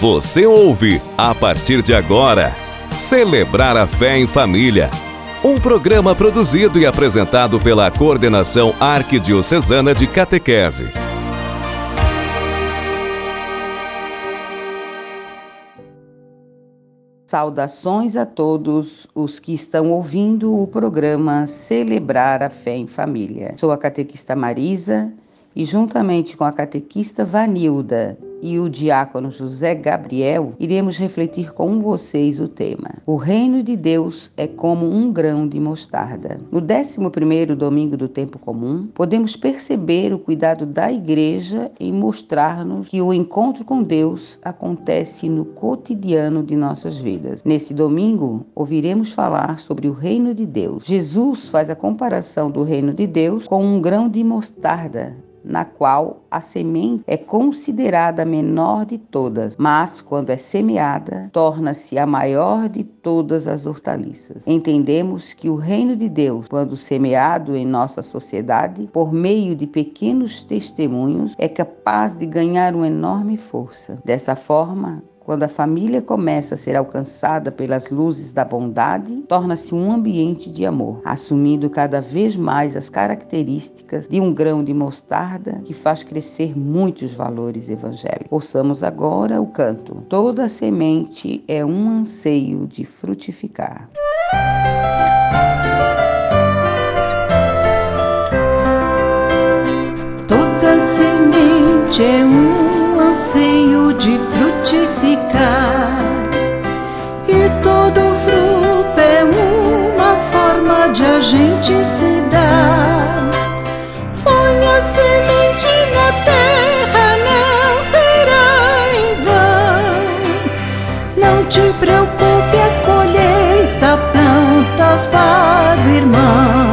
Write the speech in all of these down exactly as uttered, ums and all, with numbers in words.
Você ouve, a partir de agora, Celebrar a Fé em Família. Um programa produzido e apresentado pela Coordenação Arquidiocesana de Catequese. Saudações a todos os que estão ouvindo o programa Celebrar a Fé em Família. Sou a catequista Marisa e, juntamente com a catequista Vanilda e o diácono José Gabriel, iremos refletir com vocês o tema: o reino de Deus é como um grão de mostarda. No décimo primeiro domingo do tempo comum, podemos perceber o cuidado da Igreja em mostrar-nos que o encontro com Deus acontece no cotidiano de nossas vidas. Nesse domingo, ouviremos falar sobre o reino de Deus. Jesus faz a comparação do reino de Deus com um grão de mostarda, na qual a semente é considerada a menor de todas, mas quando é semeada, torna-se a maior de todas as hortaliças. Entendemos que o reino de Deus, quando semeado em nossa sociedade, por meio de pequenos testemunhos, é capaz de ganhar uma enorme força. Dessa forma, quando a família começa a ser alcançada pelas luzes da bondade, torna-se um ambiente de amor, assumindo cada vez mais as características de um grão de mostarda que faz crescer muitos valores evangélicos. Ouçamos agora o canto: toda semente é um anseio de frutificar. Toda semente é um anseio de frutificar, e todo fruto é uma forma de a gente se dar. Põe a semente na terra, não será em vão. Não te preocupe, a colheita plantas para o irmão.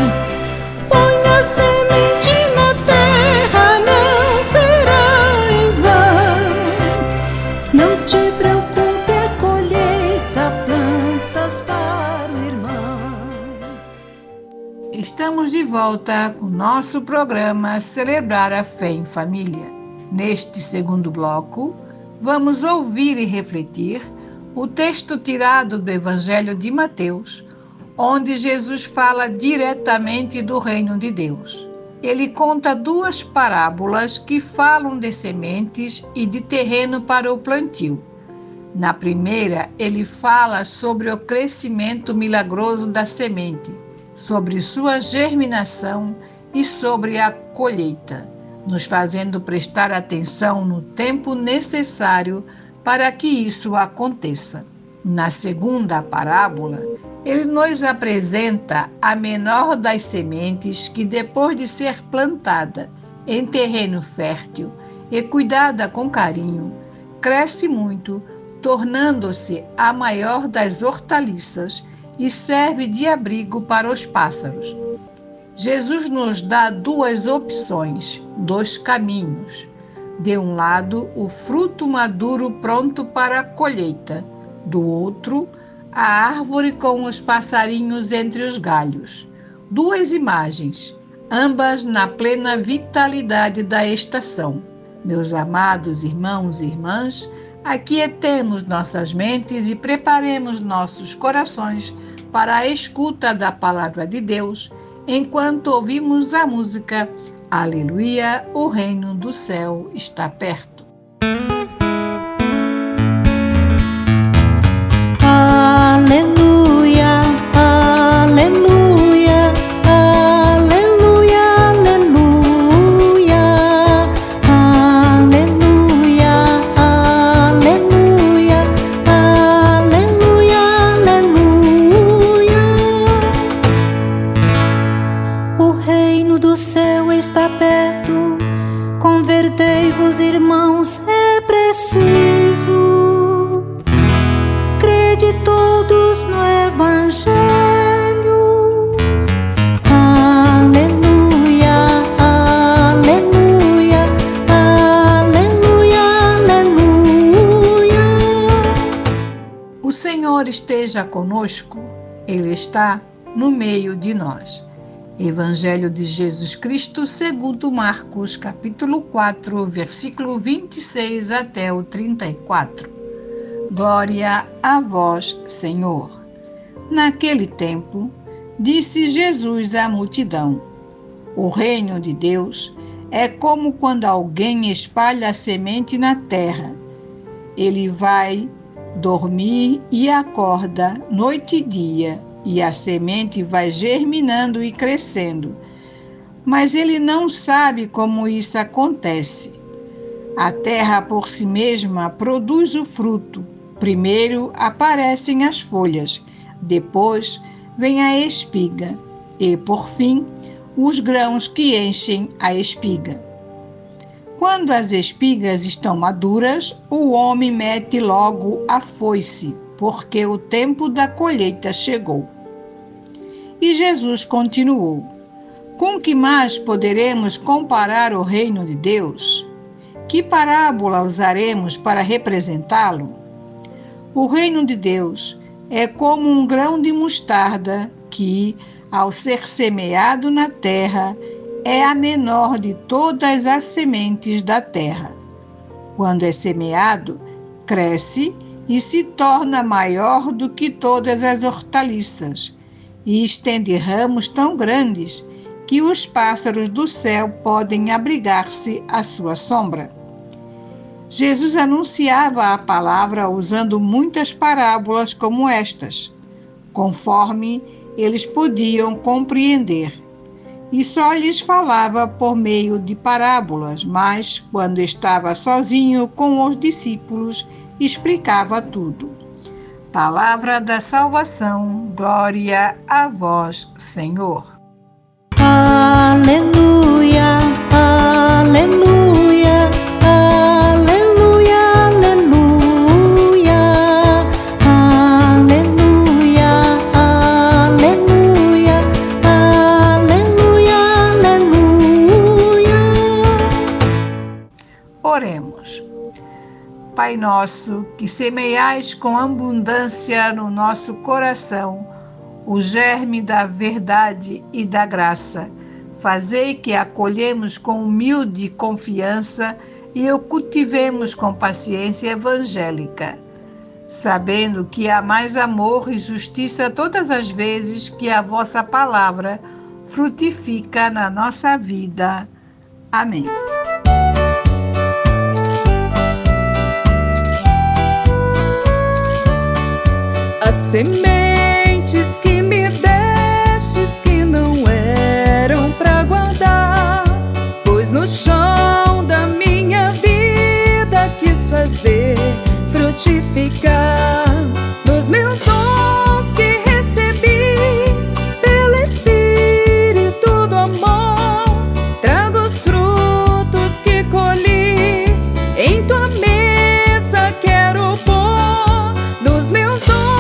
Estamos de volta com o nosso programa Celebrar a Fé em Família. Neste segundo bloco, vamos ouvir e refletir o texto tirado do Evangelho de Mateus, onde Jesus fala diretamente do reino de Deus. Ele conta duas parábolas que falam de sementes e de terreno para o plantio. Na primeira, ele fala sobre o crescimento milagroso da semente, sobre sua germinação e sobre a colheita, nos fazendo prestar atenção no tempo necessário para que isso aconteça. Na segunda parábola, ele nos apresenta a menor das sementes que, depois de ser plantada em terreno fértil e cuidada com carinho, cresce muito, tornando-se a maior das hortaliças e serve de abrigo para os pássaros. Jesus nos dá duas opções, dois caminhos. De um lado, o fruto maduro pronto para a colheita. Do outro, a árvore com os passarinhos entre os galhos. Duas imagens, ambas na plena vitalidade da estação. Meus amados irmãos e irmãs, aquietemos nossas mentes e preparemos nossos corações para a escuta da palavra de Deus, enquanto ouvimos a música Aleluia, o reino do céu está perto. Aleluia, aleluia, aleluia, aleluia, aleluia, aleluia, aleluia, aleluia. O reino do céu está perto, convertei-vos, irmãos, é preciso. Crede todos no Evangelho. Aleluia, aleluia, aleluia, aleluia. O Senhor esteja conosco, Ele está no meio de nós. Evangelho de Jesus Cristo segundo Marcos, capítulo quatro, versículo vinte e seis até o trinta e quatro. Glória a vós, Senhor. Naquele tempo, disse Jesus à multidão: o reino de Deus é como quando alguém espalha a semente na terra. Ele vai dormir e acorda noite e dia, e a semente vai germinando e crescendo. Mas ele não sabe como isso acontece. A terra por si mesma produz o fruto. Primeiro aparecem as folhas, depois vem a espiga e, por fim, os grãos que enchem a espiga. Quando as espigas estão maduras, o homem mete logo a foice, porque o tempo da colheita chegou. E Jesus continuou: com que mais poderemos comparar o reino de Deus? Que parábola usaremos para representá-lo? O reino de Deus é como um grão de mostarda que, ao ser semeado na terra, é a menor de todas as sementes da terra. Quando é semeado, cresce e se torna maior do que todas as hortaliças, e estende ramos tão grandes que os pássaros do céu podem abrigar-se à sua sombra. Jesus anunciava a palavra usando muitas parábolas como estas, conforme eles podiam compreender, e só lhes falava por meio de parábolas, mas, quando estava sozinho com os discípulos, explicava tudo. Palavra da salvação, glória a vós, Senhor. Aleluia, aleluia, aleluia, aleluia, aleluia, aleluia, aleluia, aleluia. Oremos. Pai nosso, que semeiais com abundância no nosso coração o germe da verdade e da graça, fazei que acolhemos com humilde confiança e o cultivemos com paciência evangélica, sabendo que há mais amor e justiça todas as vezes que a vossa palavra frutifica na nossa vida. Amém. As sementes que me destes que não eram pra guardar, pois no chão da minha vida quis fazer frutificar. Nos meus dons que recebi pelo Espírito do amor, trago os frutos que colhi, em tua mesa quero pôr. Nos meus dons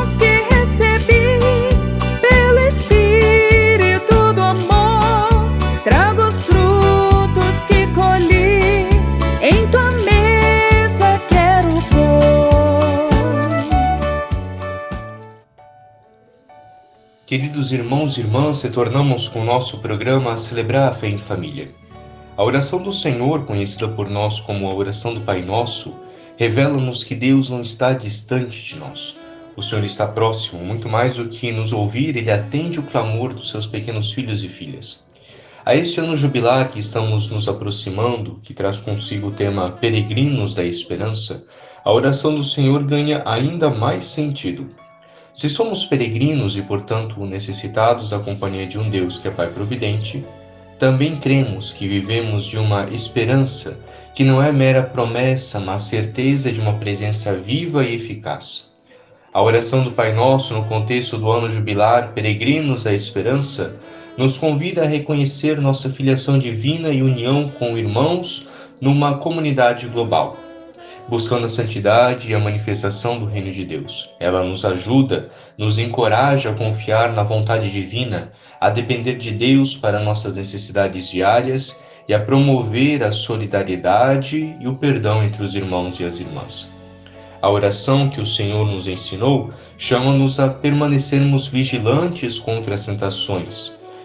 Queridos irmãos e irmãs, retornamos com o nosso programa a celebrar a fé em família. A oração do Senhor, conhecida por nós como a oração do Pai Nosso, revela-nos que Deus não está distante de nós. O Senhor está próximo, muito mais do que nos ouvir, Ele atende o clamor dos seus pequenos filhos e filhas. A este ano jubilar que estamos nos aproximando, que traz consigo o tema Peregrinos da Esperança, a oração do Senhor ganha ainda mais sentido. Se somos peregrinos e, portanto, necessitados da companhia de um Deus que é Pai Providente, também cremos que vivemos de uma esperança que não é mera promessa, mas certeza de uma presença viva e eficaz. A oração do Pai Nosso, no contexto do ano jubilar Peregrinos da Esperança, nos convida a reconhecer nossa filiação divina e união com irmãos numa comunidade global, buscando a santidade e a manifestação do reino de Deus. Ela nos ajuda, nos encoraja a confiar na vontade divina, a depender de Deus para nossas necessidades diárias e a promover a solidariedade e o perdão entre os irmãos e as irmãs. A oração que o Senhor nos ensinou chama-nos a permanecermos vigilantes contra as tentações,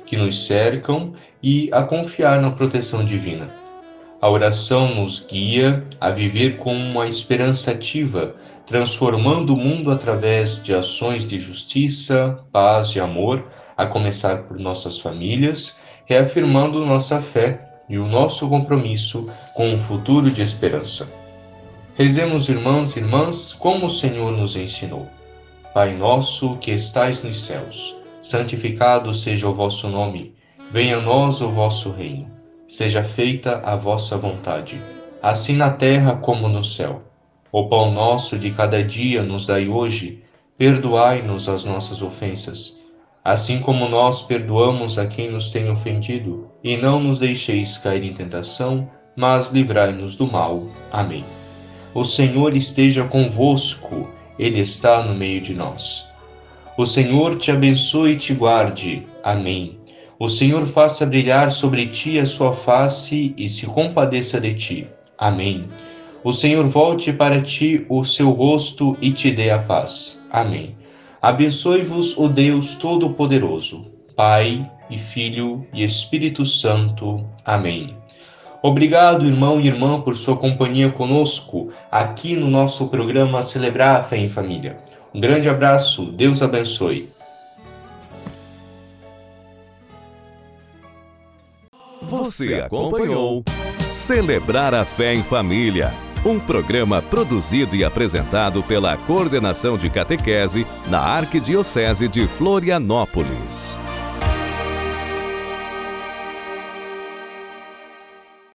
que nos cercam e a confiar na proteção divina. A oração nos guia a viver com uma esperança ativa, transformando o mundo através de ações de justiça, paz e amor, a começar por nossas famílias, reafirmando nossa fé e o nosso compromisso com um futuro de esperança. Rezemos, irmãos e irmãs, como o Senhor nos ensinou. Pai nosso que estais nos céus, santificado seja o vosso nome. Venha a nós o vosso reino. Seja feita a vossa vontade, assim na terra como no céu. O pão nosso de cada dia nos dai hoje. Perdoai-nos as nossas ofensas, assim como nós perdoamos a quem nos tem ofendido. E não nos deixeis cair em tentação, mas livrai-nos do mal. Amém. O Senhor esteja convosco, Ele está no meio de nós. O Senhor te abençoe e te guarde. Amém. O Senhor faça brilhar sobre ti a sua face e se compadeça de ti. Amém. O Senhor volte para ti o seu rosto e te dê a paz. Amém. Abençoe-vos o Deus Todo-Poderoso, Pai e Filho e Espírito Santo. Amém. Obrigado, irmão e irmã, por sua companhia conosco aqui no nosso programa Celebrar a Fé em Família. Um grande abraço, Deus abençoe. Você acompanhou Celebrar a Fé em Família, um programa produzido e apresentado pela Coordenação de Catequese na Arquidiocese de Florianópolis.